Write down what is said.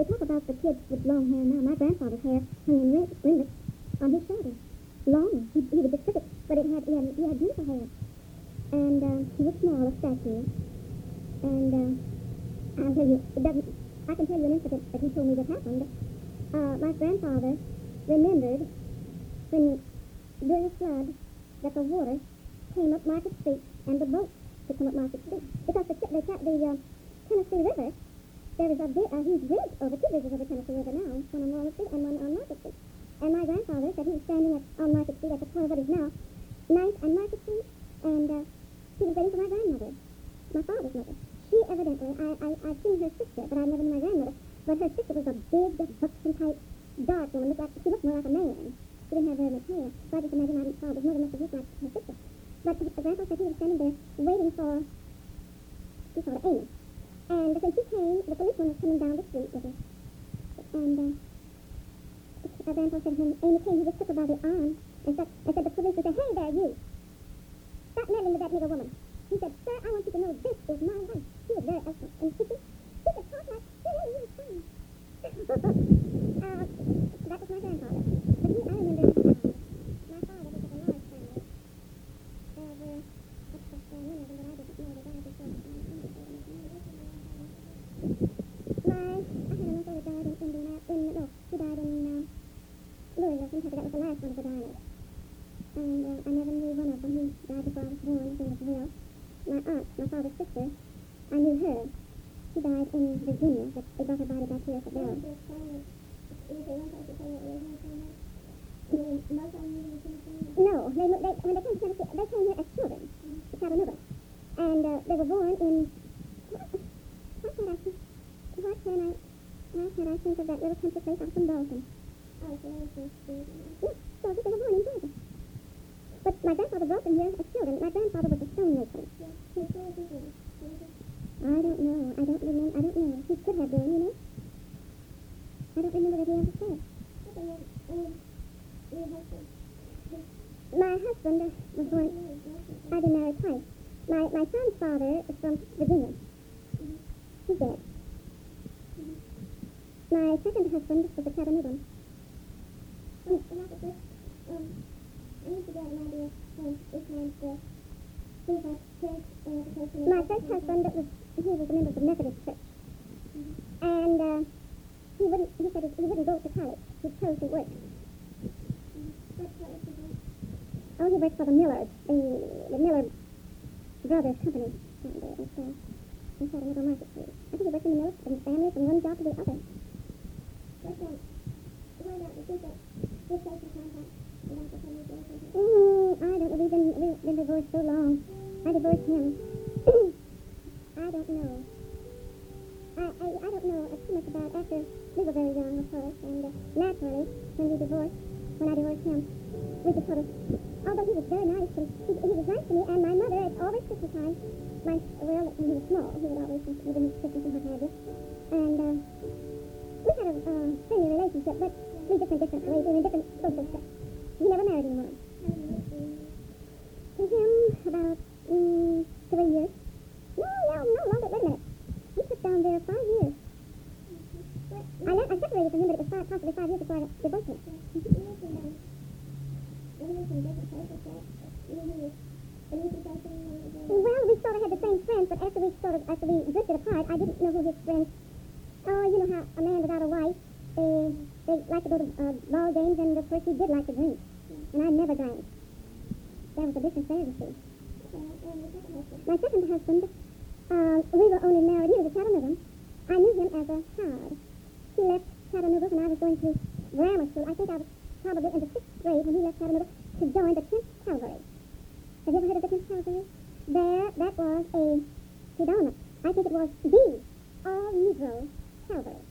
They talk about the kids with long hair now. My grandfather's hair hung in ringlets on his shoulders. Long. He would just stick it, but he had beautiful hair. And he was small, a statue. And I'll tell you, I can tell you an incident that he told me that happened. My grandfather remembered when, during a flood, that the water came up Market Street and the boats could come up Market Street. Because the Tennessee River, there is a huge bridge over two bridges over Tennessee River now, one on Walnut Street and one on Market Street. And my grandfather said he was standing on Market Street at the corner of what is now 9th and Market Street, and he was waiting for my grandmother, my father's mother. She evidently, I've seen her sister, but I've never known my grandmother. But her sister was a big, buxom type, dark woman. She looked more like a man. She didn't have very much hair. So I just imagine my father's mother must have looked like her sister. But the grandpa said he was standing there waiting for, Amy. And when she came, the policeman was coming down the street with her. And the grandpa said when Amy came, he just took her by the arm and said the police would say, "Hey there, you! Stop meddling with that nigger woman." He said, "Sir, I want you to know this is my wife." She was very excellent. And she could talk like, really was fine. That was my grandfather. But I remember my father was of a large family. There were many of them, but I didn't know the guy before. I had an uncle that died he died in Louisville, Kentucky. That was the last one of the diners. And I never knew one of them. He died before I was born. His name was Will. My aunt, my father's sister, I knew her. She died in Virginia, but they brought her body back here at Bell. No, when they came to Tennessee, they came here as children, to Chattanooga. And they were born in, why can't I think of that little country place out from Dalton? Yes, so they were born in Georgia. But my grandfather brought them here as children. My grandfather was a stonemason. I don't know. I don't know. He could have been, you know. I don't remember what he ever said. My husband was born, I've been married twice. My son's father is from Virginia. He's dead. My second husband was a Chattanoogan. I need to get an idea of this man's my first husband, he was a member of the Methodist Church. And he said he wouldn't go to college. He chose to work. Oh, he worked for the Millers, the Miller Brothers Company. In Chattanooga Market Street. I think he worked in the Miller family from one job to the other. Why not? You think that this place is contact? I don't know. We've been divorced so long. I divorced him. I don't know. I don't know too much about after we were very young, of course, and naturally, when I divorced him, we just sort of, although he was very nice, he was nice to me, and my mother, at always Christmas time, when he was small, he would always give me Christmas and what have you, and we had a friendly relationship, but we just went different ways, we were in different social steps. He never married anyone. To him, about 3 years. No, longer, wait a minute. He took down there 5 years. I separated from him, but it was possibly 5 years before I divorced him. Well, we sort of had the same friends, but after we drifted apart, I didn't know who his friends. Oh, you know how a man without a wife, they like to go to ball games, and of course he did like to drink. And I never drank. There was a difference there, you see. My second husband, we were only married. He was a Chattanoogan. I knew him as a child. He left Chattanooga when I was going to grammar school. I think I was probably in the 6th grade when he left Chattanooga to join the 10th Cavalry. Have you ever heard of the 10th Cavalry? That was a predominant. I think it was the all-Negro cavalry.